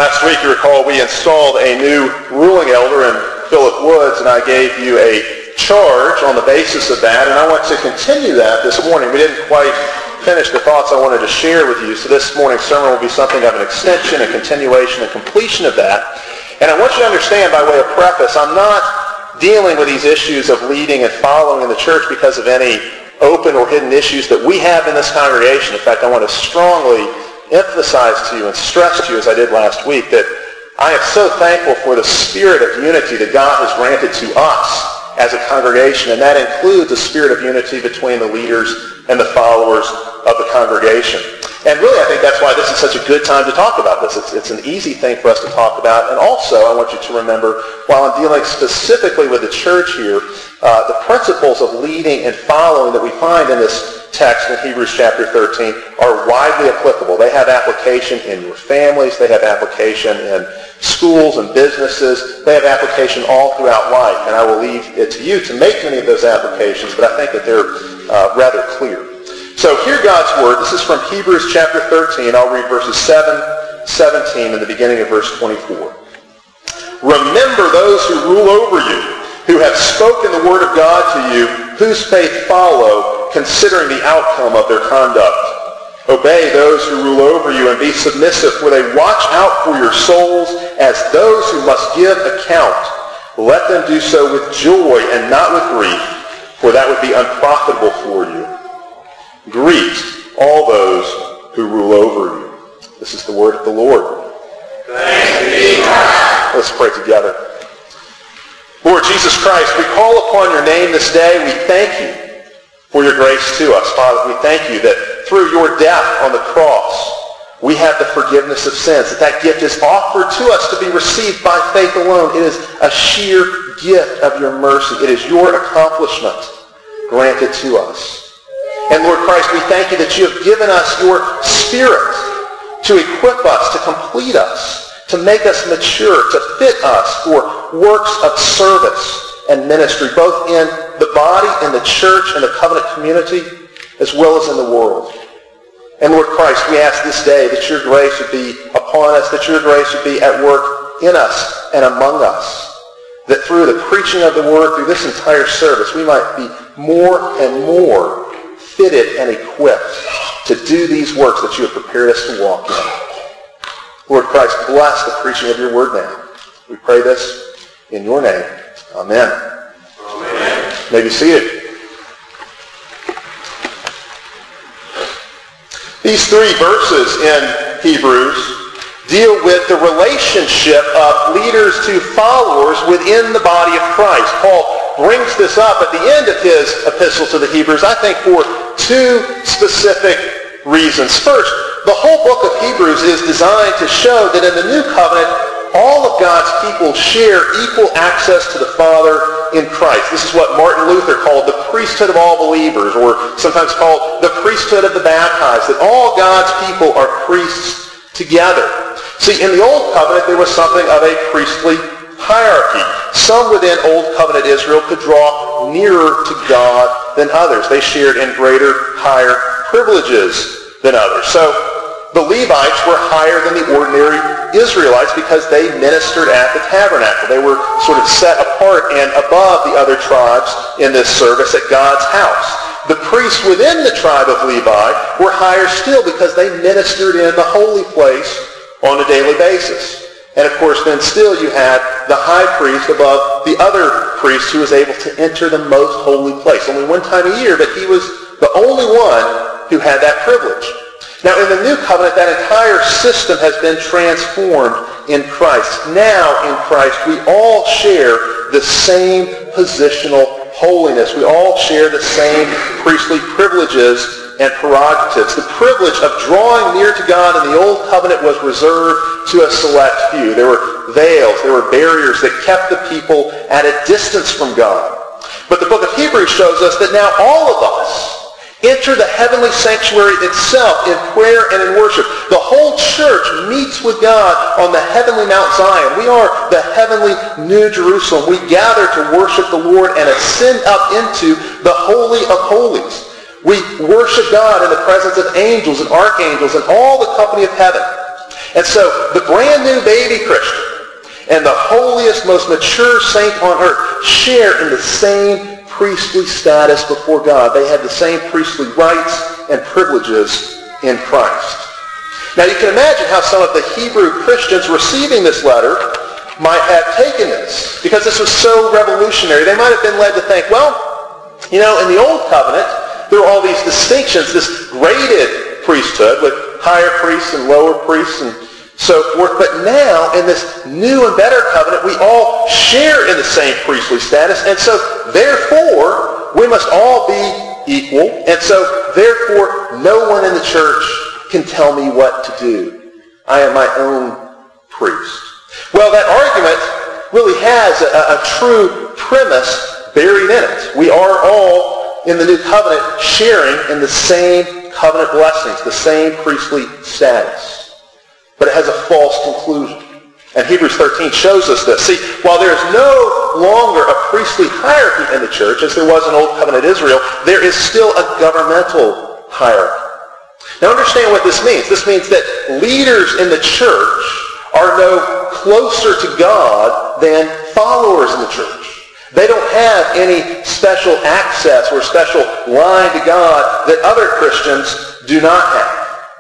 Last week, you recall, we installed a new ruling elder in Philip Woods, and I gave you a charge on the basis of that, and I want to continue that this morning. We didn't quite finish the thoughts I wanted to share with you, so this morning's sermon will be something of an extension, a continuation, a completion of that. And I want you to understand, by way of preface, I'm not dealing with these issues of leading and following in the church because of any open or hidden issues that we have in this congregation. In fact, I want to strongly emphasize to you and stress to you, as I did last week, that I am so thankful for the spirit of unity that God has granted to us as a congregation, and that includes a spirit of unity between the leaders and the followers of the congregation. And really, I think that's why this is such a good time to talk about this. It's an easy thing for us to talk about. And also, I want you to remember, while I'm dealing specifically with the church here, the principles of leading and following that we find in this text in Hebrews chapter 13 are widely applicable. They have application in your families. They have application in schools and businesses. They have application all throughout life. And I will leave it to you to make many of those applications, but I think that they're rather clear. So hear God's word. This is from Hebrews chapter 13. I'll read verses 7, 17, and the beginning of verse 24. Remember those who rule over you, who have spoken the word of God to you, whose faith follow, considering the outcome of their conduct. Obey those who rule over you and be submissive, for they watch out for your souls as those who must give account. Let them do so with joy and not with grief, for that would be unprofitable for you. Greet all those who rule over you. This is the word of the Lord. Thanks be to God. Let's pray together. Lord Jesus Christ, we call upon your name this day. We thank you for your grace to us. Father, we thank you that through your death on the cross, we have the forgiveness of sins, that gift is offered to us to be received by faith alone. It is a sheer gift of your mercy. It is your accomplishment granted to us. And Lord Christ, we thank you that you have given us your Spirit to equip us, to complete us, to make us mature, to fit us for works of service and ministry, both in the body, in the church, in the covenant community, as well as in the world. And Lord Christ, we ask this day that your grace would be upon us, that your grace would be at work in us and among us, that through the preaching of the word, through this entire service, we might be more and more fitted and equipped to do these works that you have prepared us to walk in. Lord Christ, bless the preaching of your word now. We pray this in your name. Amen. Amen. You may be seated. These three verses in Hebrews deal with the relationship of leaders to followers within the body of Christ. Paul brings this up at the end of his epistle to the Hebrews, I think, for two specific reasons. First, the whole book of Hebrews is designed to show that in the new covenant, all of God's people share equal access to the Father in Christ. This is what Martin Luther called the priesthood of all believers, or sometimes called the priesthood of the baptized, that all God's people are priests together. See, in the Old Covenant, there was something of a priestly hierarchy. Some within Old Covenant Israel could draw nearer to God than others. They shared in greater, higher privileges than others. So the Levites were higher than the ordinary Israelites because they ministered at the tabernacle. They were sort of set apart and above the other tribes in this service at God's house. The priests within the tribe of Levi were higher still because they ministered in the holy place on a daily basis. And of course, then still you had the high priest above the other priest who was able to enter the most holy place. Only one time a year, but he was the only one who had that privilege. Now, in the new covenant, that entire system has been transformed in Christ. Now, in Christ, we all share the same positional holiness. We all share the same priestly privileges and prerogatives. The privilege of drawing near to God in the Old Covenant was reserved to a select few. There were veils, there were barriers that kept the people at a distance from God. But the book of Hebrews shows us that now all of us enter the heavenly sanctuary itself in prayer and in worship. The whole church meets with God on the heavenly Mount Zion. We are the heavenly New Jerusalem. We gather to worship the Lord and ascend up into the Holy of Holies. We worship God in the presence of angels and archangels and all the company of heaven. And so the brand new baby Christian and the holiest, most mature saint on earth share in the same priestly status before God. They have the same priestly rights and privileges in Christ. Now you can imagine how some of the Hebrew Christians receiving this letter might have taken this, because this was so revolutionary. They might have been led to think, well, in the Old Covenant, there were all these distinctions, this graded priesthood with higher priests and lower priests and so forth. But now, in this new and better covenant, we all share in the same priestly status, and so therefore, we must all be equal, and so therefore, no one in the church can tell me what to do. I am my own priest. Well, that argument really has a true premise buried in it. We are all in the new covenant sharing in the same covenant blessings, the same priestly status. But it has a false conclusion. And Hebrews 13 shows us this. See, while there is no longer a priestly hierarchy in the church, as there was in Old Covenant Israel, there is still a governmental hierarchy. Now understand what this means. This means that leaders in the church are no closer to God than followers in the church. They don't have any special access or special line to God that other Christians do not have.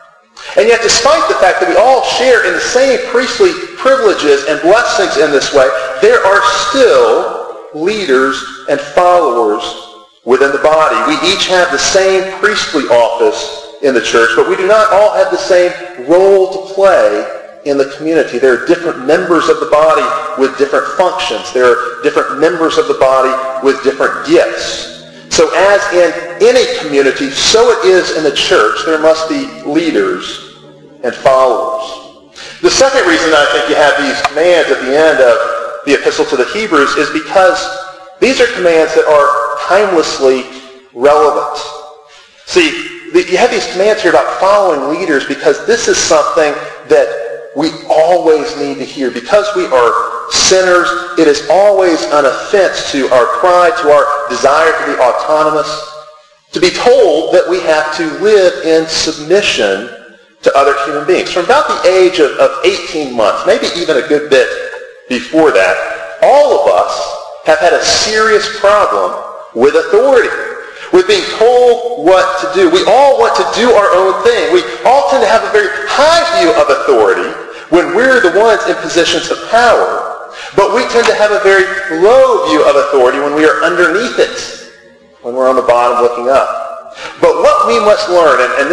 And yet, despite the fact that we all share in the same priestly privileges and blessings in this way, there are still leaders and followers within the body. We each have the same priestly office in the church, but we do not all have the same role to play in the community. There are different members of the body with different functions. There are different members of the body with different gifts. So as in any community, so it is in the church. There must be leaders and followers. The second reason that I think you have these commands at the end of the Epistle to the Hebrews is because these are commands that are timelessly relevant. See, you have these commands here about following leaders because this is something that we always need to hear. Because we are sinners, it is always an offense to our pride, to our desire to be autonomous, to be told that we have to live in submission to other human beings. From about the age of 18 months, maybe even a good bit before that, all of us have had a serious problem with authority, with being told what to do. We all want to do our own thing. We all tend to have a very high view of authority when we're the ones in positions of power, but we tend to have a very low view of authority when we are underneath it, when we're on the bottom looking up. But what we must learn, and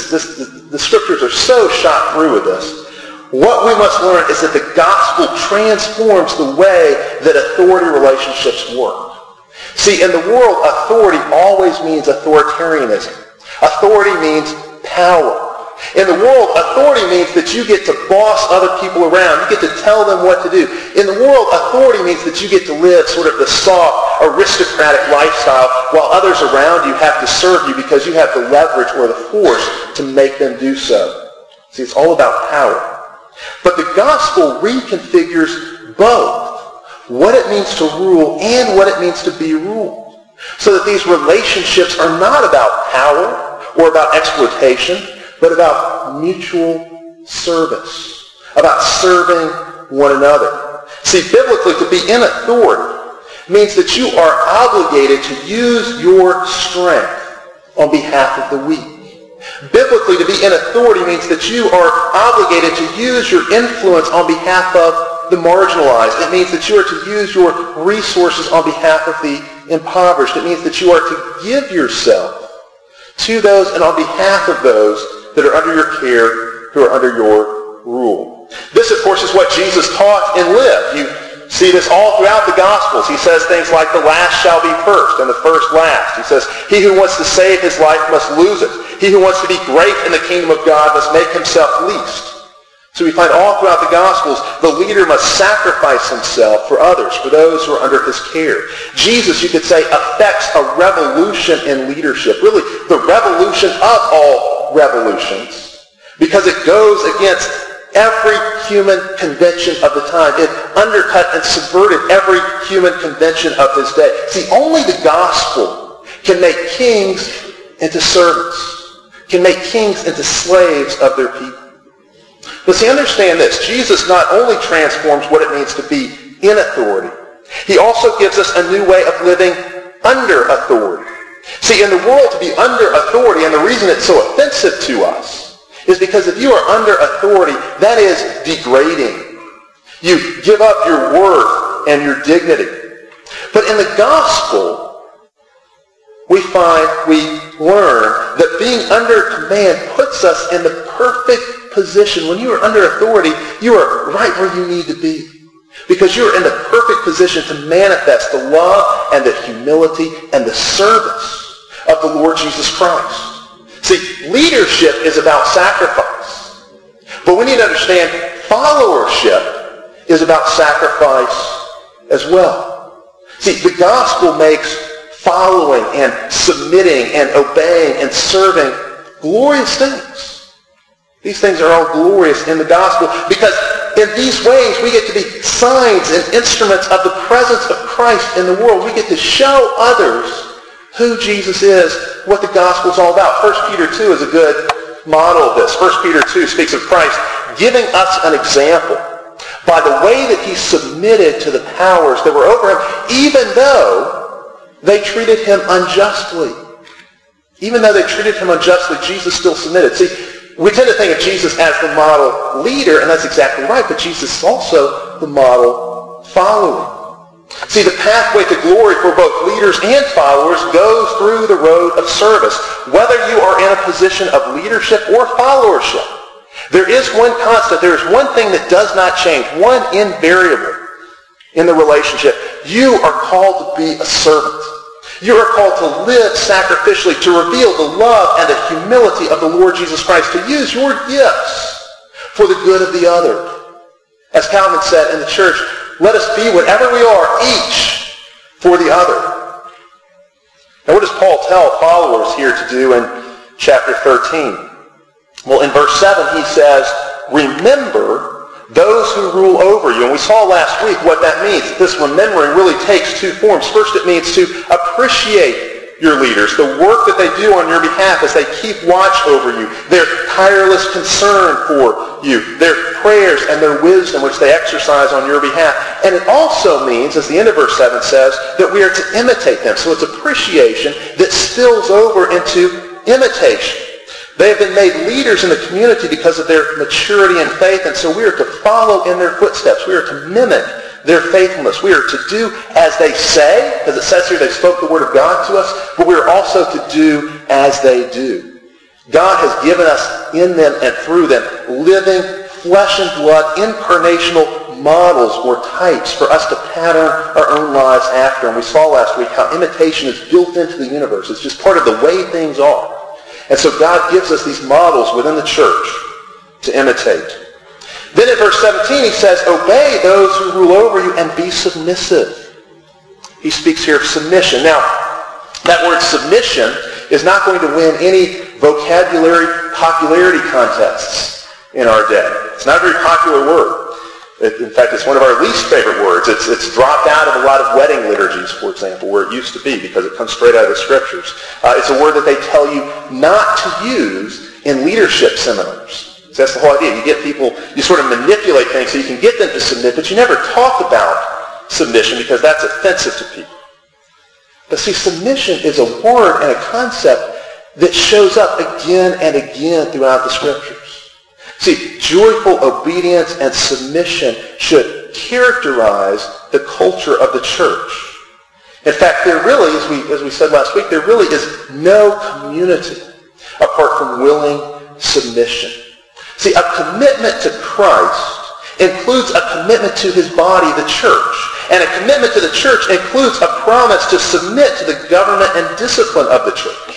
the scriptures are so shot through with this, what we must learn is that the gospel transforms the way that authority relationships work. See, in the world, authority always means authoritarianism. Authority means power. In the world, authority means that you get to boss other people around. You get to tell them what to do. In the world, authority means that you get to live sort of the soft, aristocratic lifestyle while others around you have to serve you because you have the leverage or the force to make them do so. See, it's all about power. But the gospel reconfigures both what it means to rule and what it means to be ruled, so that these relationships are not about power or about exploitation, but about mutual service, about serving one another. See, biblically, to be in authority means that you are obligated to use your strength on behalf of the weak. Biblically, to be in authority means that you are obligated to use your influence on behalf of the marginalized. It means that you are to use your resources on behalf of the impoverished. It means that you are to give yourself to those and on behalf of those that are under your care, who are under your rule. This, of course, is what Jesus taught and lived. You see this all throughout the Gospels. He says things like, the last shall be first and the first last. He says, he who wants to save his life must lose it. He who wants to be great in the kingdom of God must make himself least. So we find all throughout the Gospels, the leader must sacrifice himself for others, for those who are under his care. Jesus, you could say, affects a revolution in leadership. Really, the revolution of all revolutions, because it goes against every human convention of the time. It undercut and subverted every human convention of his day. See, only the gospel can make kings into servants, can make kings into slaves of their people. But see, understand this. Jesus not only transforms what it means to be in authority, he also gives us a new way of living under authority. See, in the world, to be under authority, and the reason it's so offensive to us, is because if you are under authority, that is degrading. You give up your worth and your dignity. But in the gospel, we learn that being under command puts us in the perfect position. When you are under authority, you are right where you need to be. Because you are in the perfect position to manifest the love and the humility and the service of the Lord Jesus Christ. See, leadership is about sacrifice. But we need to understand followership is about sacrifice as well. See, the gospel makes following and submitting and obeying and serving glorious things. These things are all glorious in the gospel because in these ways we get to be signs and instruments of the presence of Christ in the world. We get to show others who Jesus is, what the gospel is all about. 1 Peter 2 is a good model of this. 1 Peter 2 speaks of Christ giving us an example by the way that he submitted to the powers that were over him, even though they treated him unjustly. Even though they treated him unjustly, Jesus still submitted. See, we tend to think of Jesus as the model leader, and that's exactly right, but Jesus is also the model follower. See, the pathway to glory for both leaders and followers goes through the road of service, whether you are in a position of leadership or followership. There is one constant, there is one thing that does not change, one invariable in the relationship. You are called to be a servant. You are called to live sacrificially, to reveal the love and the humility of the Lord Jesus Christ, to use your gifts for the good of the other. As Calvin said in the church, let us be whatever we are, each for the other. Now what does Paul tell followers here to do in chapter 13? Well, in verse 7 he says, remember those who rule over you. And we saw last week what that means. This remembering really takes two forms. First, it means to appreciate your leaders, the work that they do on your behalf as they keep watch over you, their tireless concern for you, their prayers and their wisdom which they exercise on your behalf. And it also means, as the end of verse 7 says, that we are to imitate them. So it's appreciation that spills over into imitation. They have been made leaders in the community because of their maturity and faith, and so we are to follow in their footsteps. We are to mimic their faithfulness. We are to do as they say, because it says here they spoke the word of God to us, but we are also to do as they do. God has given us in them and through them living, flesh and blood, incarnational models or types for us to pattern our own lives after. And we saw last week how imitation is built into the universe. It's just part of the way things are. And so God gives us these models within the church to imitate. Then in verse 17 he says, obey those who rule over you and be submissive. He speaks here of submission. Now, that word submission is not going to win any vocabulary popularity contests in our day. It's not a very popular word. In fact, it's one of our least favorite words. It's dropped out of a lot of wedding liturgies, for example, where it used to be because it comes straight out of the Scriptures. It's a word that they tell you not to use in leadership seminars. So that's the whole idea. You get people, you sort of manipulate things so you can get them to submit, but you never talk about submission because that's offensive to people. But see, submission is a word and a concept that shows up again and again throughout the Scriptures. See, joyful obedience and submission should characterize the culture of the church. In fact, there really, as we said last week, there really is no community apart from willing submission. See, a commitment to Christ includes a commitment to his body, the church. And a commitment to the church includes a promise to submit to the government and discipline of the church.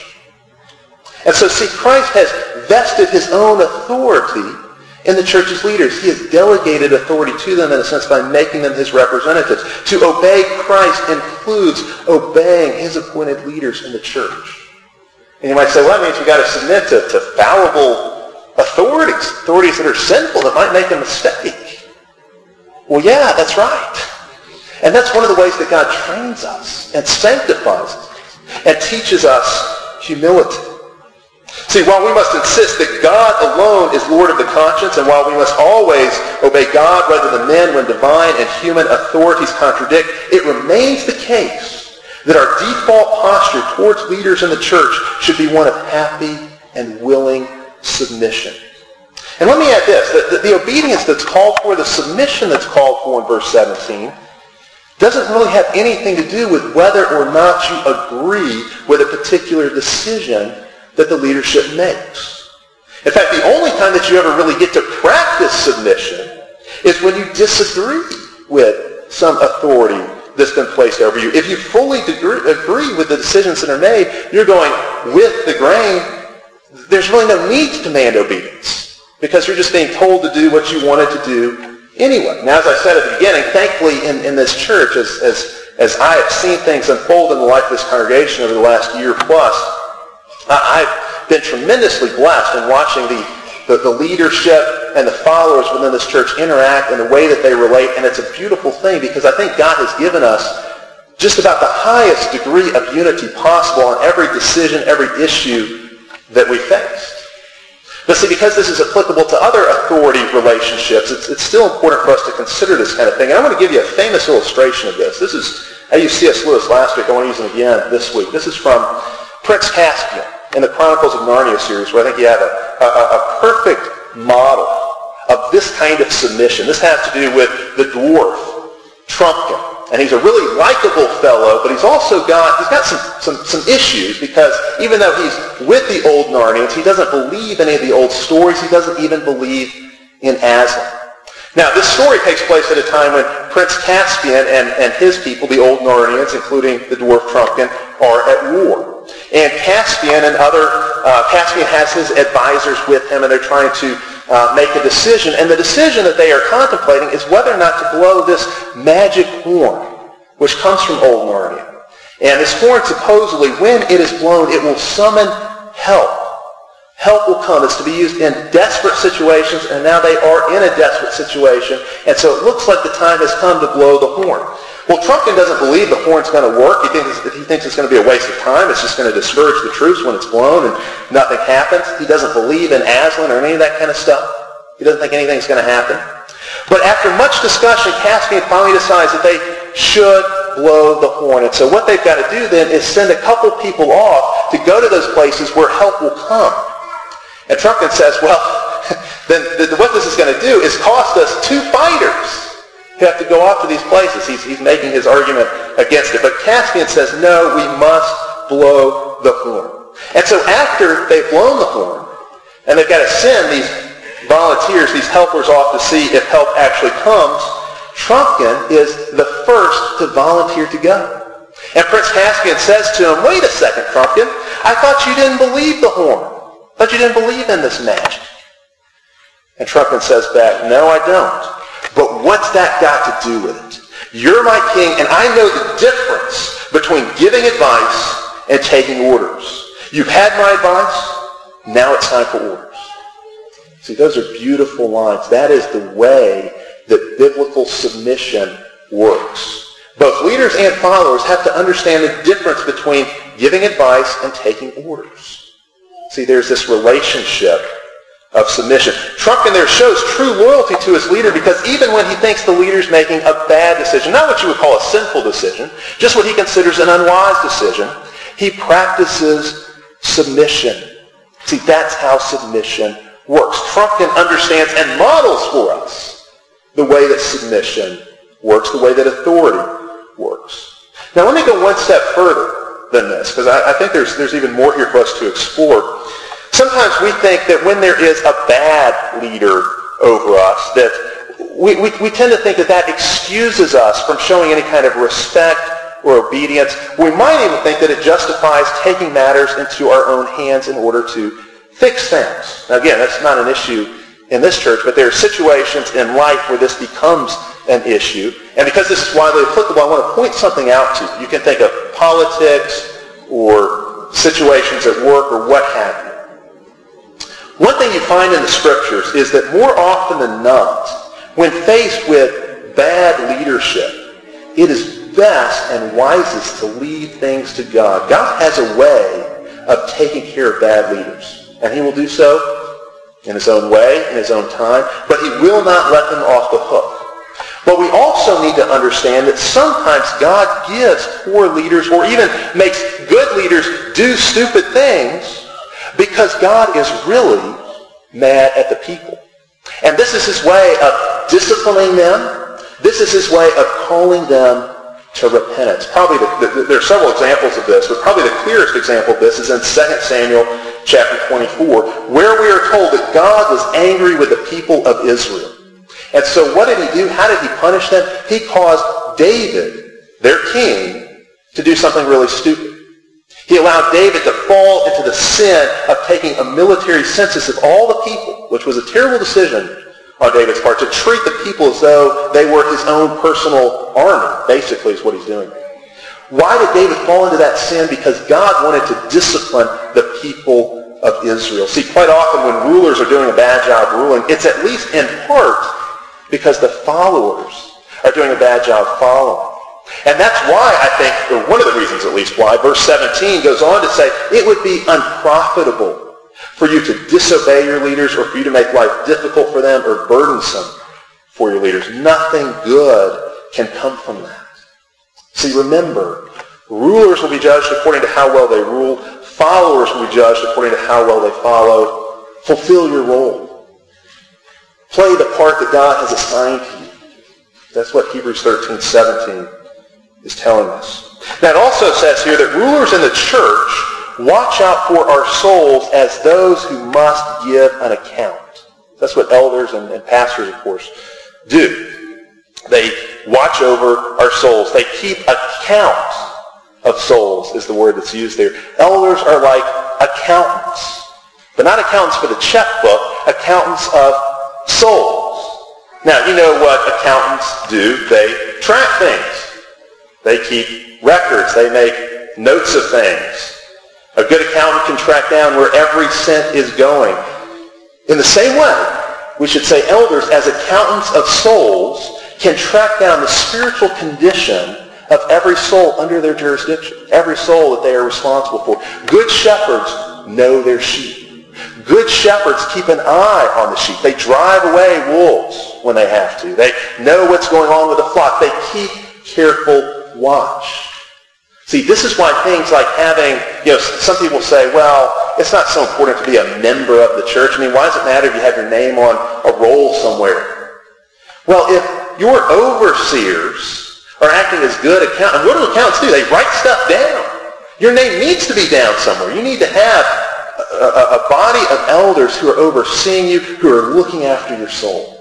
And so, see, Christ has vested his own authority in the church's leaders. He has delegated authority to them in a sense by making them his representatives. To obey Christ includes obeying his appointed leaders in the church. And you might say, well, that means we've got to submit to fallible authorities that are sinful, that might make a mistake. Well, yeah, that's right. And that's one of the ways that God trains us and sanctifies us and teaches us humility. See, while we must insist that God alone is Lord of the conscience, and while we must always obey God rather than men when divine and human authorities contradict, it remains the case that our default posture towards leaders in the church should be one of happy and willing submission. And let me add this, that the obedience that's called for, the submission that's called for in verse 17, doesn't really have anything to do with whether or not you agree with a particular decision that the leadership makes. In fact, the only time that you ever really get to practice submission is when you disagree with some authority that's been placed over you. If you fully agree with the decisions that are made, you're going with the grain, there's really no need to demand obedience because you're just being told to do what you wanted to do anyway. Now, as I said at the beginning, thankfully in this church, as I have seen things unfold in the life of this congregation over the last year plus, I've been tremendously blessed in watching the leadership and the followers within this church interact in the way that they relate, and it's a beautiful thing because I think God has given us just about the highest degree of unity possible on every decision, every issue that we face. But see, because this is applicable to other authority relationships, it's still important for us to consider this kind of thing. And I want to give you a famous illustration of this. This is, I used C.S. Lewis last week. I want to use him again this week. This is from Prince Caspian in the Chronicles of Narnia series, where I think you have a perfect model of this kind of submission. This has to do with the dwarf, Trumpkin. And he's a really likable fellow, but he's got some issues because even though he's with the old Narnians, he doesn't believe any of the old stories. He doesn't even believe in Aslan. Now, this story takes place at a time when Prince Caspian and his people, the old Narnians, including the dwarf Trumpkin, are at war. And Caspian has his advisors with him, and they're trying to make a decision. And the decision that they are contemplating is whether or not to blow this magic horn, which comes from old Narnia. And this horn, supposedly, when it is blown, it will summon help. Help will come. It's to be used in desperate situations, and now they are in a desperate situation. And so it looks like the time has come to blow the horn. Well, Trumpkin doesn't believe the horn's going to work. He thinks it's going to be a waste of time. It's just going to discourage the troops when it's blown and nothing happens. He doesn't believe in Aslan or any of that kind of stuff. He doesn't think anything's going to happen. But after much discussion, Caspian finally decides that they should blow the horn. And so what they've got to do then is send a couple people off to go to those places where help will come. And Trumpkin says, well, then what this is going to do is cost us 2 fighters who have to go off to these places. He's making his argument against it. But Caspian says, no, we must blow the horn. And so after they've blown the horn, and they've got to send these volunteers, these helpers off to see if help actually comes, Trumpkin is the first to volunteer to go. And Prince Caspian says to him, wait a second, Trumpkin, I thought you didn't believe the horn. I thought you didn't believe in this magic. And Trumpkin says back, no, I don't. But what's that got to do with it? You're my king, and I know the difference between giving advice and taking orders. You've had my advice, now it's time for orders. See, those are beautiful lines. That is the way that biblical submission works. Both leaders and followers have to understand the difference between giving advice and taking orders. See, there's this relationship of submission. Trumpkin there shows true loyalty to his leader because even when he thinks the leader's making a bad decision, not what you would call a sinful decision, just what he considers an unwise decision, he practices submission. See, that's how submission works. Trumpkin understands and models for us the way that submission works, the way that authority works. Now let me go one step further than this because I think there's even more here for us to explore. Sometimes we think that when there is a bad leader over us, that we tend to think that excuses us from showing any kind of respect or obedience. We might even think that it justifies taking matters into our own hands in order to fix things. Now again, that's not an issue in this church, but there are situations in life where this becomes an issue. And because this is widely applicable, I want to point something out to you. You can think of politics or situations at work or what have you. One thing you find in the Scriptures is that more often than not, when faced with bad leadership, it is best and wisest to leave things to God. God has a way of taking care of bad leaders. and he will do so in his own way, in his own time, but he will not let them off the hook. But we also need to understand that sometimes God gives poor leaders or even makes good leaders do stupid things because God is really mad at the people. And this is his way of disciplining them. This is his way of calling them to repentance. Probably there are several examples of this, but probably the clearest example of this is in 2 Samuel chapter 24, where we are told that God was angry with the people of Israel. And so what did he do? How did he punish them? He caused David, their king, to do something really stupid. He allowed David to fall into the sin of taking a military census of all the people, which was a terrible decision on David's part, to treat the people as though they were his own personal army, basically is what he's doing. Why did David fall into that sin? Because God wanted to discipline the people of Israel. See, quite often when rulers are doing a bad job ruling, it's at least in part because the followers are doing a bad job following. And that's why I think, or one of the reasons at least why, verse 17 goes on to say, it would be unprofitable for you to disobey your leaders or for you to make life difficult for them or burdensome for your leaders. Nothing good can come from that. See, remember, rulers will be judged according to how well they rule. Followers will be judged according to how well they follow. Fulfill your role. Play the part that God has assigned to you. That's what Hebrews 13:17 is telling us. Now it also says here that rulers in the church watch out for our souls as those who must give an account. That's what elders and pastors, of course, do. They watch over our souls. They keep account of souls is the word that's used there. Elders are like accountants, but not accountants for the checkbook, accountants of souls. Now, you know what accountants do. They track things. They keep records. They make notes of things. A good accountant can track down where every cent is going. In the same way, we should say elders, as accountants of souls, can track down the spiritual condition of every soul under their jurisdiction, every soul that they are responsible for. Good shepherds know their sheep. Good shepherds keep an eye on the sheep. They drive away wolves when they have to. They know what's going on with the flock. They keep careful watch. See, this is why things like having, some people say, well, it's not so important to be a member of the church. I mean, why does it matter if you have your name on a roll somewhere? Well, if your overseers are acting as good accountants, what do accountants do? They write stuff down. Your name needs to be down somewhere. You need to have a body of elders who are overseeing you, who are looking after your soul.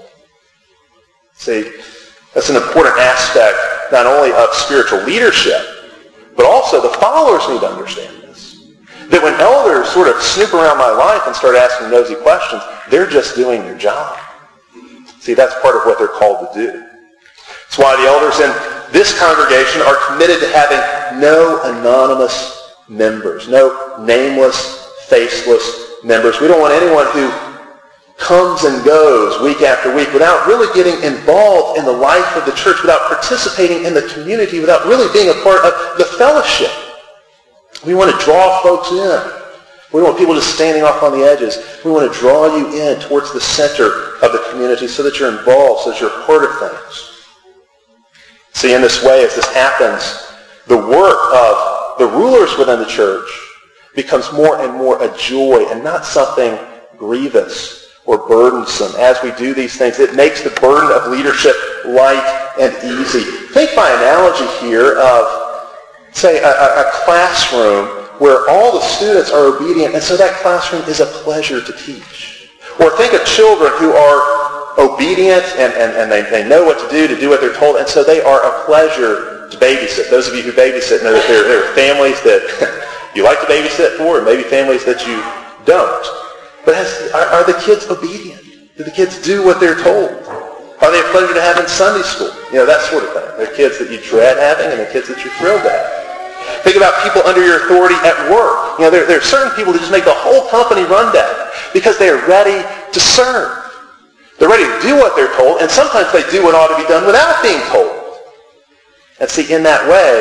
See, that's an important aspect not only of spiritual leadership, but also the followers need to understand this. That when elders sort of snoop around my life and start asking nosy questions, they're just doing their job. See, that's part of what they're called to do. That's why the elders in this congregation are committed to having no anonymous members, no nameless, faceless members. We don't want anyone who comes and goes week after week without really getting involved in the life of the church, without participating in the community, without really being a part of the fellowship. We want to draw folks in. We don't want people just standing off on the edges. We want to draw you in towards the center of the community so that you're involved, so that you're part of things. See, in this way, as this happens, the work of the rulers within the church becomes more and more a joy and not something grievous or burdensome. As we do these things, it makes the burden of leadership light and easy. Think by analogy here of, say, a classroom where all the students are obedient, and so that classroom is a pleasure to teach. Or think of children who are obedient and they know what to do what they're told, and so they are a pleasure to babysit. Those of you who babysit know that there are families that you like to babysit for, and maybe families that you don't. But are the kids obedient? Do the kids do what they're told? Are they a pleasure to have in Sunday school? That sort of thing. They're kids that you dread having and the kids that you're thrilled to have. Think about people under your authority at work. There are certain people that just make the whole company run down because they are ready to serve. They're ready to do what they're told, and sometimes they do what ought to be done without being told. And see, in that way,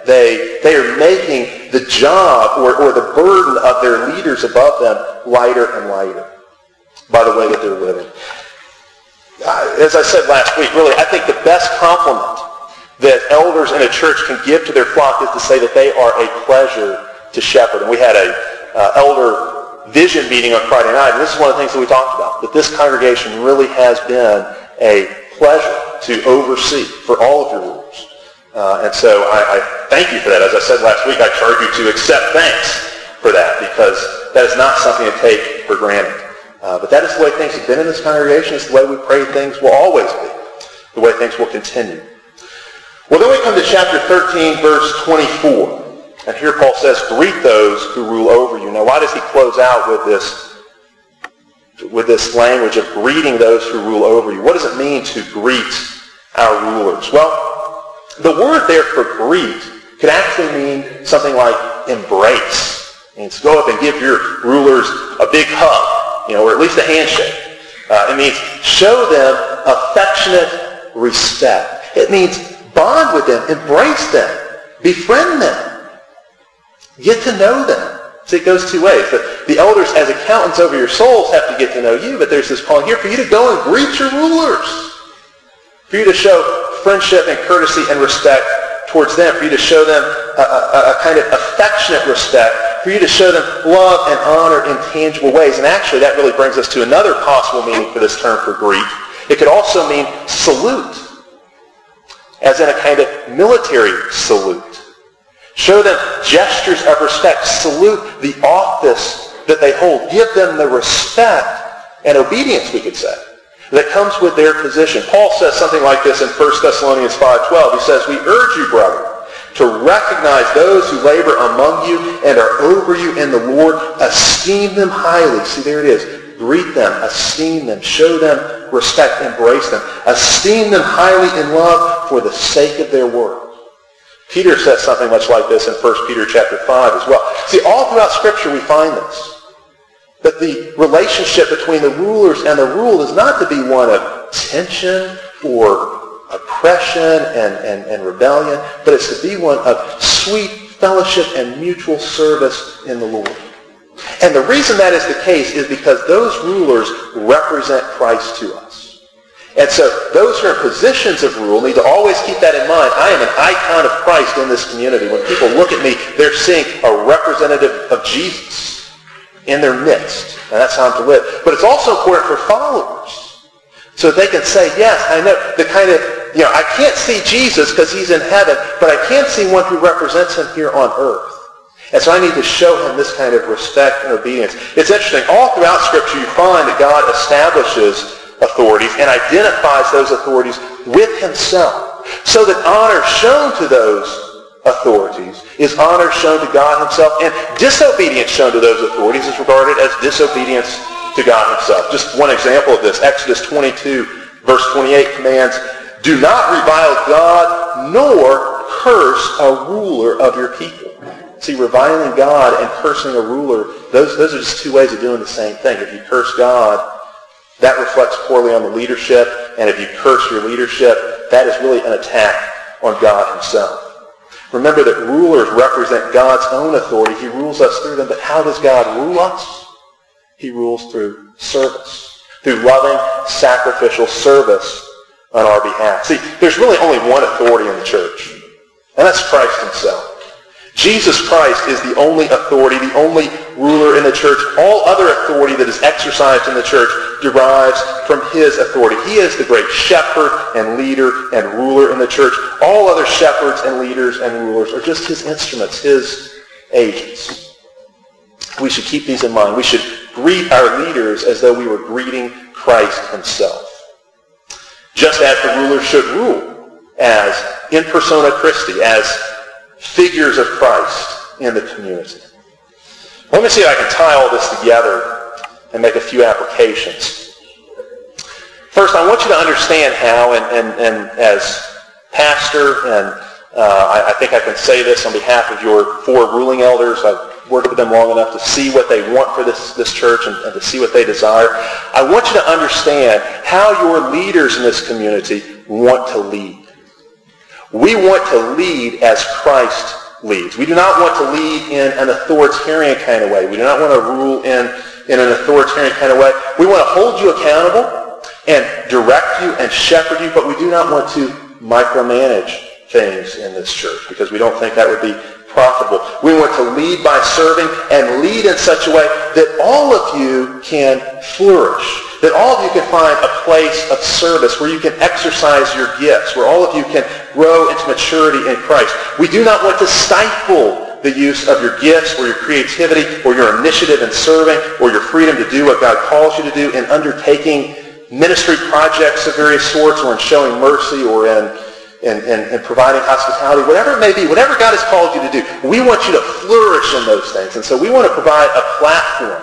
They are making the job or the burden of their leaders above them lighter and lighter by the way that they're living. As I said last week, really, I think the best compliment that elders in a church can give to their flock is to say that they are a pleasure to shepherd. And we had an elder vision meeting on Friday night, and this is one of the things that we talked about, that this congregation really has been a pleasure to oversee for all of your rulers. And so I thank you for that. As I said last week, I charge you to accept thanks for that, because that is not something to take for granted. But that is the way things have been in this congregation. It's the way we pray things will always be, the way things will continue. Well, then we come to chapter 13, verse 24. And here Paul says, greet those who rule over you. Now, why does he close out with this language of greeting those who rule over you? What does it mean to greet our rulers? Well, the word there for greet could actually mean something like embrace. It means go up and give your rulers a big hug, or at least a handshake. It means show them affectionate respect. It means bond with them, embrace them, befriend them. Get to know them. So it goes two ways. The elders, as accountants over your souls, have to get to know you, but there's this calling here for you to go and greet your rulers. For you to show friendship and courtesy and respect towards them. For you to show them a kind of affectionate respect. For you to show them love and honor in tangible ways. And actually, that really brings us to another possible meaning for this term for greet. It could also mean salute, as in a kind of military salute. Show them gestures of respect. Salute the office that they hold. Give them the respect and obedience, we could say, that comes with their position. Paul says something like this in 1 Thessalonians 5:12. He says, we urge you, brethren, to recognize those who labor among you and are over you in the Lord. Esteem them highly. See, there it is. Greet them. Esteem them. Show them respect. Embrace them. Esteem them highly in love for the sake of their work. Peter says something much like this in 1 Peter chapter 5 as well. See, all throughout Scripture we find this. That the relationship between the rulers and the ruled is not to be one of tension or oppression and rebellion, but it's to be one of sweet fellowship and mutual service in the Lord. And the reason that is the case is because those rulers represent Christ to us. And so those who are in positions of rule need to always keep that in mind. I am an icon of Christ in this community. When people look at me, they're seeing a representative of Jesus in their midst. And that's how I'm to live. But it's also important for followers. So they can say, yes, I know the kind of, I can't see Jesus because he's in heaven, but I can see one who represents him here on earth. And so I need to show him this kind of respect and obedience. It's interesting. All throughout Scripture you find that God establishes authorities and identifies those authorities with himself, so that honor shown to those authorities is honor shown to God himself, and disobedience shown to those authorities is regarded as disobedience to God himself. Just one example of this, Exodus 22, verse 28 commands, do not revile God nor curse a ruler of your people. See, reviling God and cursing a ruler, those are just two ways of doing the same thing. If you curse God, that reflects poorly on the leadership, and if you curse your leadership, that is really an attack on God himself. Remember that rulers represent God's own authority. He rules us through them, but how does God rule us? He rules through service, through loving, sacrificial service on our behalf. See, there's really only one authority in the church, and that's Christ himself. Jesus Christ is the only authority, the only ruler in the church. All other authority that is exercised in the church derives from his authority. He is the great shepherd and leader and ruler in the church. All other shepherds and leaders and rulers are just his instruments, his agents. We should keep these in mind. We should greet our leaders as though we were greeting Christ himself. Just as the rulers should rule as in persona Christi, as figures of Christ in the community. Let me see if I can tie all this together and make a few applications. First, I want you to understand how, and as pastor, and I think I can say this on behalf of your 4 ruling elders. I've worked with them long enough to see what they want for this church and to see what they desire. I want you to understand how your leaders in this community want to lead. We want to lead as Christ leads. We do not want to lead in an authoritarian kind of way. We do not want to rule in an authoritarian kind of way. We want to hold you accountable and direct you and shepherd you, but we do not want to micromanage things in this church because we don't think that would be profitable. We want to lead by serving and lead in such a way that all of you can flourish, that all of you can find a place of service where you can exercise your gifts, where all of you can grow into maturity in Christ. We do not want to stifle the use of your gifts or your creativity or your initiative in serving or your freedom to do what God calls you to do in undertaking ministry projects of various sorts or in showing mercy or in providing hospitality, whatever it may be, whatever God has called you to do. We want you to flourish in those things. And so we want to provide a platform,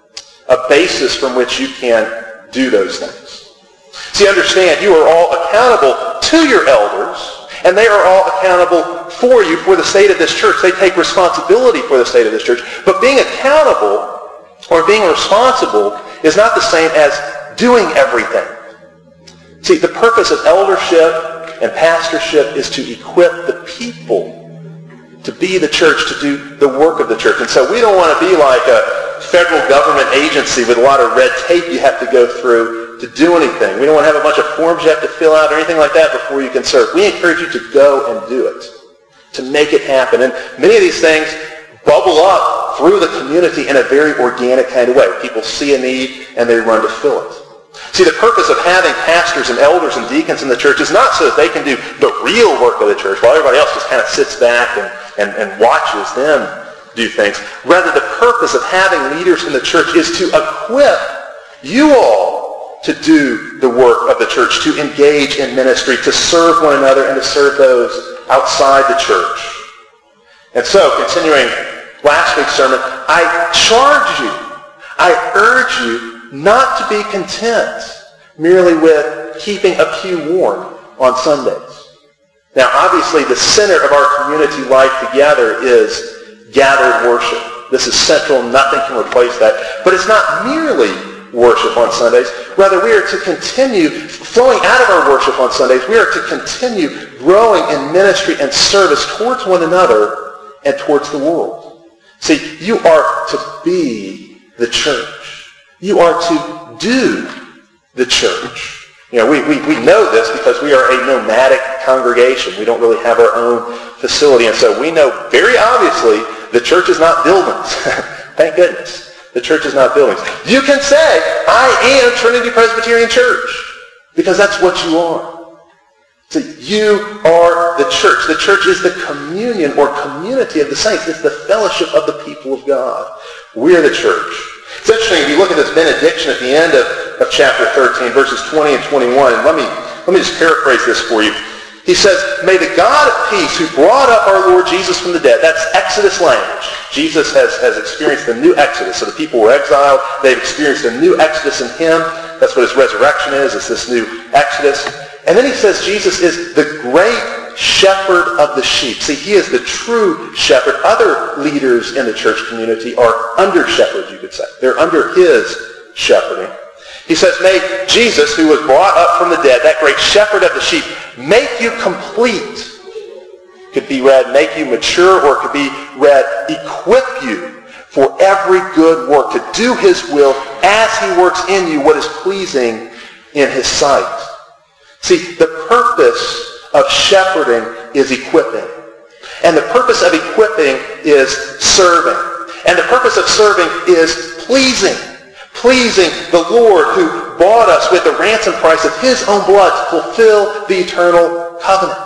a basis from which you can do those things. See, understand, you are all accountable to your elders, and they are all accountable for you for the state of this church. They take responsibility for the state of this church. But being accountable or being responsible is not the same as doing everything. See, the purpose of eldership and pastorship is to equip the people to be the church, to do the work of the church. And so we don't want to be like a federal government agency with a lot of red tape you have to go through to do anything. We don't want to have a bunch of forms you have to fill out or anything like that before you can serve. We encourage you to go and do it, to make it happen. And many of these things bubble up through the community in a very organic kind of way. People see a need and they run to fill it. See, the purpose of having pastors and elders and deacons in the church is not so that they can do the real work of the church while everybody else just kind of sits back and watches them do things. Rather, the purpose of having leaders in the church is to equip you all to do the work of the church, to engage in ministry, to serve one another, and to serve those outside the church. And so, continuing last week's sermon, I charge you, I urge you not to be content merely with keeping a pew warm on Sundays. Now, obviously, the center of our community life together is gathered worship. This is central. Nothing can replace that. But it's not merely worship on Sundays. Rather, we are to continue flowing out of our worship on Sundays. We are to continue growing in ministry and service towards one another and towards the world. See, you are to be the church. You are to do the church. You know, we know this because we are a nomadic congregation. We don't really have our own facility. And so we know very obviously the church is not buildings. Thank goodness. The church is not buildings. You can say, I am Trinity Presbyterian Church, because that's what you are. See, you are the church. The church is the communion or community of the saints. It's the fellowship of the people of God. We are the church. It's interesting, if you look at this benediction at the end of chapter 13, verses 20 and 21, and let me just paraphrase this for you. He says, may the God of peace who brought up our Lord Jesus from the dead, that's Exodus language. Jesus has experienced a new Exodus. So the people were exiled. They've experienced a new Exodus in him. That's what his resurrection is. It's this new Exodus. And then he says Jesus is the great shepherd of the sheep. See, he is the true shepherd. Other leaders in the church community are under shepherds, you could say. They're under his shepherding. He says, may Jesus, who was brought up from the dead, that great shepherd of the sheep, make you complete. Could be read, make you mature, or it could be read, equip you for every good work, to do his will as he works in you what is pleasing in his sight. See, the purpose of shepherding is equipping. And the purpose of equipping is serving. And the purpose of serving is pleasing. Pleasing the Lord who bought us with the ransom price of his own blood to fulfill the eternal covenant.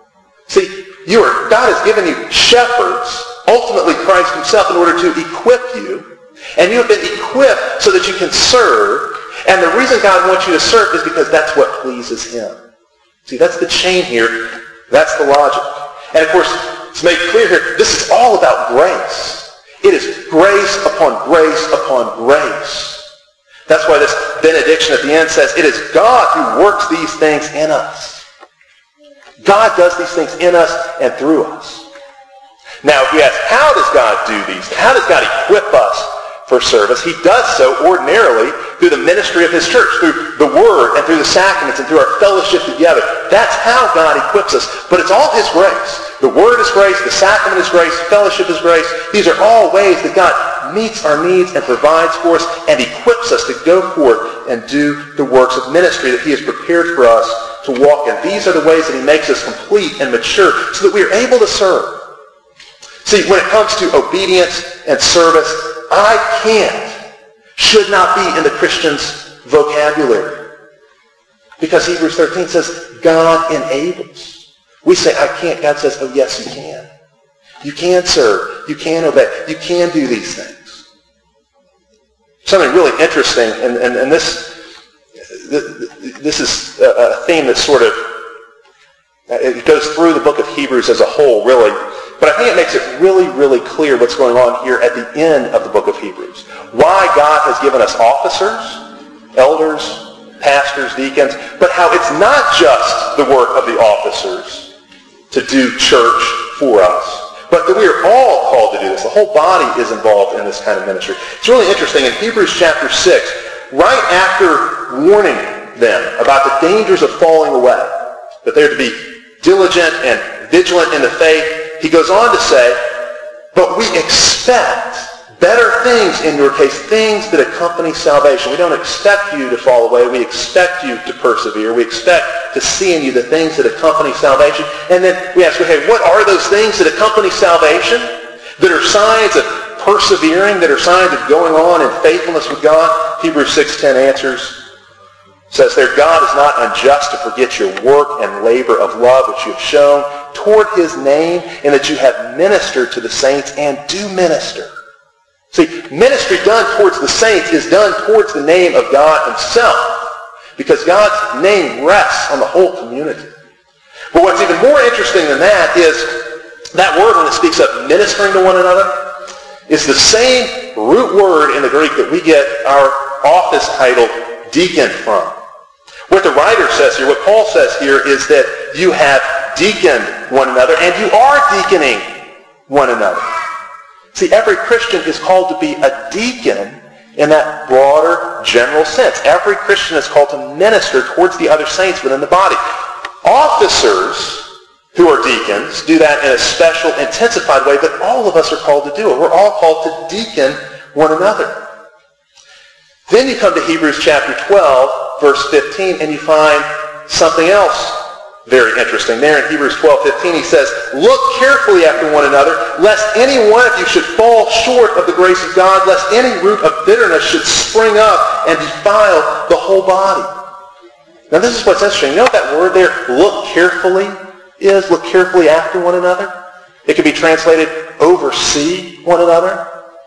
See, God has given you shepherds, ultimately Christ himself, in order to equip you. And you have been equipped so that you can serve. And the reason God wants you to serve is because that's what pleases him. See, that's the chain here. That's the logic. And of course, it's made clear here, this is all about grace. It is grace upon grace upon grace. That's why this benediction at the end says, it is God who works these things in us. God does these things in us and through us. Now, if you ask, how does God do these? How does God equip us for service? He does so ordinarily through the ministry of his church, through the word and through the sacraments and through our fellowship together. That's how God equips us. But it's all his grace. The word is grace, the sacrament is grace, fellowship is grace. These are all ways that God meets our needs and provides for us and equips us to go forth and do the works of ministry that he has prepared for us to walk in. These are the ways that he makes us complete and mature so that we are able to serve. See, when it comes to obedience and service, should not be in the Christian's vocabulary. Because Hebrews 13 says, God enables. We say, I can't. God says, oh yes, you can. You can serve. You can obey. You can do these things. Something really interesting, and this is a theme that sort of, it goes through the book of Hebrews as a whole, really. But I think it makes it really, really clear what's going on here at the end of the book of Hebrews. Why God has given us officers, elders, pastors, deacons, but how it's not just the work of the officers to do church for us, but that we are all called to do this. The whole body is involved in this kind of ministry. It's really interesting. In Hebrews chapter 6, right after warning them about the dangers of falling away, that they're to be diligent and vigilant in the faith, he goes on to say, but we expect better things in your case, things that accompany salvation. We don't expect you to fall away. We expect you to persevere. We expect to see in you the things that accompany salvation. And then we ask, okay, what are those things that accompany salvation? That are signs of persevering, that are signs of going on in faithfulness with God? Hebrews 6:10 answers, says there, God is not unjust to forget your work and labor of love which you have shown toward his name, and that you have ministered to the saints and do minister. See, ministry done towards the saints is done towards the name of God himself, because God's name rests on the whole community. But what's even more interesting than that is that word, when it speaks of ministering to one another, is the same root word in the Greek that we get our office title deacon from. What the writer says here, what Paul says here, is that you have deaconed one another, and you are deaconing one another. See, every Christian is called to be a deacon in that broader, general sense. Every Christian is called to minister towards the other saints within the body. Officers who are deacons do that in a special, intensified way, but all of us are called to do it. We're all called to deacon one another. Then you come to Hebrews chapter 12, verse 15, and you find something else very interesting. There in Hebrews 12:15, he says, look carefully after one another, lest any one of you should fall short of the grace of God, lest any root of bitterness should spring up and defile the whole body. Now this is what's interesting. You know what that word there, look carefully, is? Look carefully after one another? It could be translated oversee one another.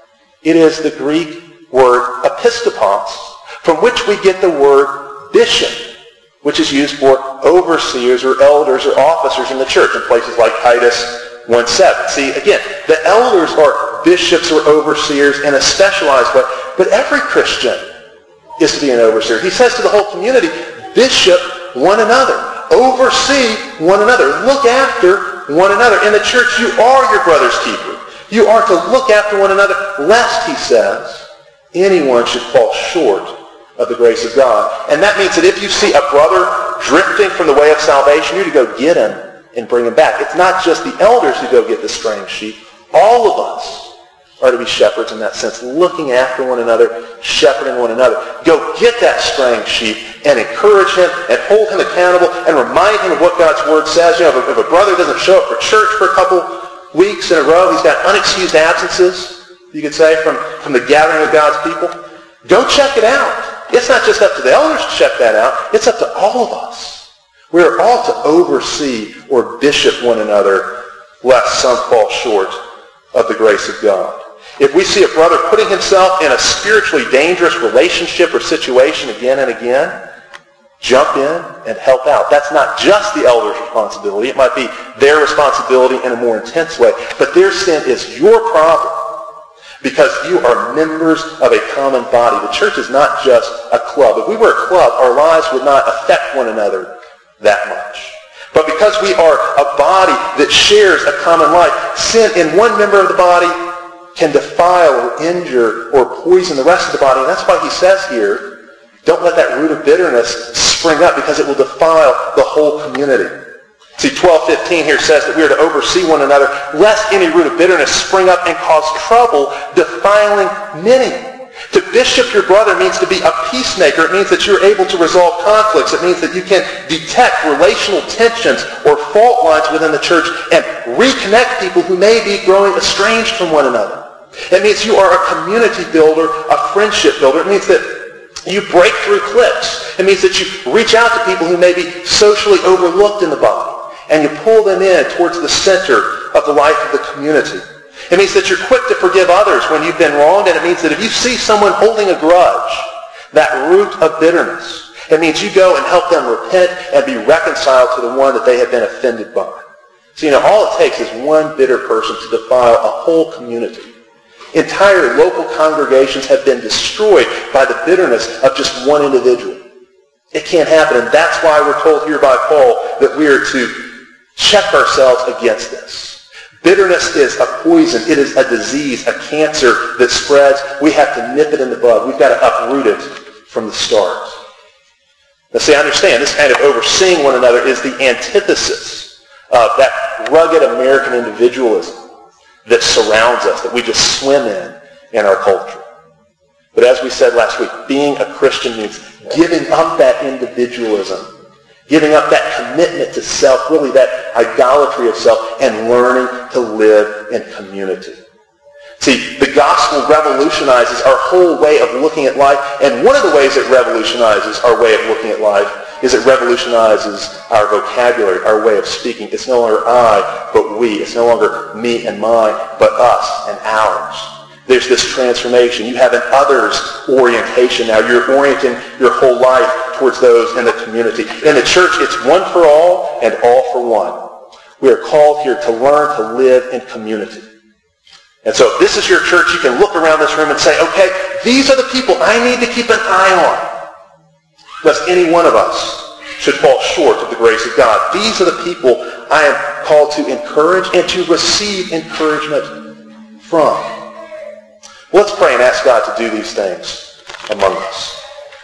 It is the Greek word episkopos, from which we get the word bishop, which is used for overseers or elders or officers in the church in places like Titus 1:7. See, again, the elders are bishops or overseers in a specialized way, but every Christian is to be an overseer. He says to the whole community, bishop one another, oversee one another, look after one another. In the church, you are your brother's keeper. You are to look after one another, lest, he says, anyone should fall short of the grace of God. And that means that if you see a brother drifting from the way of salvation, you're to go get him and bring him back. It's not just the elders who go get the straying sheep. All of us are to be shepherds in that sense, looking after one another, shepherding one another. Go get that straying sheep and encourage him and hold him accountable and remind him of what God's word says. You know, if a brother doesn't show up for church for a couple weeks in a row, he's got unexcused absences, you could say, from the gathering of God's people, go check it out. It's not just up to the elders to check that out. It's up to all of us. We are all to oversee or bishop one another, lest some fall short of the grace of God. If we see a brother putting himself in a spiritually dangerous relationship or situation again and again, jump in and help out. That's not just the elder's responsibility. It might be their responsibility in a more intense way. But their sin is your problem, because you are members of a common body. The church is not just a club. If we were a club, our lives would not affect one another that much. But because we are a body that shares a common life, sin in one member of the body can defile or injure or poison the rest of the body. And that's why he says here Don't let that root of bitterness spring up, because it will defile the whole community. See, 12:15 here says that we are to oversee one another, lest any root of bitterness spring up and cause trouble, defiling many. To bishop your brother means to be a peacemaker. It means that you're able to resolve conflicts. It means that you can detect relational tensions or fault lines within the church and reconnect people who may be growing estranged from one another. It means you are a community builder, a friendship builder. It means that you break through cliques. It means that you reach out to people who may be socially overlooked in the body, and you pull them in towards the center of the life of the community. It means that you're quick to forgive others when you've been wronged, and it means that if you see someone holding a grudge, that root of bitterness, it means you go and help them repent and be reconciled to the one that they have been offended by. So, all it takes is one bitter person to defile a whole community. Entire local congregations have been destroyed by the bitterness of just one individual. It can't happen, and that's why we're told here by Paul that we are to check ourselves against this. Bitterness is a poison. It is a disease, a cancer that spreads. We have to nip it in the bud. We've got to uproot it from the start. Now see, I understand this kind of overseeing one another is the antithesis of that rugged American individualism that surrounds us, that we just swim in our culture. But as we said last week, being a Christian means giving up that individualism, giving up that commitment to self, really that idolatry of self, and learning to live in community. See, the gospel revolutionizes our whole way of looking at life, and one of the ways it revolutionizes our way of looking at life is it revolutionizes our vocabulary, our way of speaking. It's no longer I, but we. It's no longer me and mine, but us and ours. There's this transformation. You have an others orientation now. You're orienting your whole life towards those in the community. In the church, it's one for all and all for one. We are called here to learn to live in community. And so if this is your church, you can look around this room and say, okay, these are the people I need to keep an eye on, lest any one of us should fall short of the grace of God. These are the people I am called to encourage and to receive encouragement from. Let's pray and ask God to do these things among us.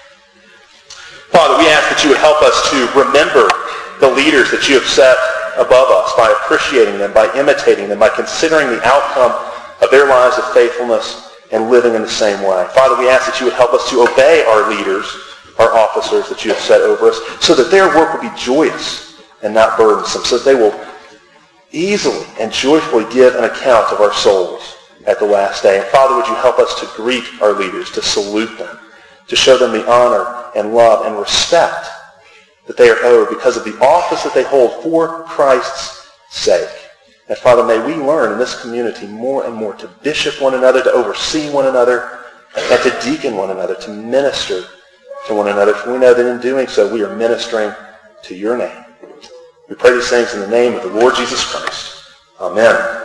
Father, we ask that you would help us to remember the leaders that you have set above us by appreciating them, by imitating them, by considering the outcome of their lives of faithfulness and living in the same way. Father, we ask that you would help us to obey our leaders, our officers that you have set over us, so that their work will be joyous and not burdensome, so that they will easily and joyfully give an account of our souls at the last day. And Father, would you help us to greet our leaders, to salute them, to show them the honor and love and respect that they are owed because of the office that they hold for Christ's sake. And Father, may we learn in this community more and more to bishop one another, to oversee one another, and to deacon one another, to minister to one another. For we know that in doing so, we are ministering to your name. We pray these things in the name of the Lord Jesus Christ. Amen.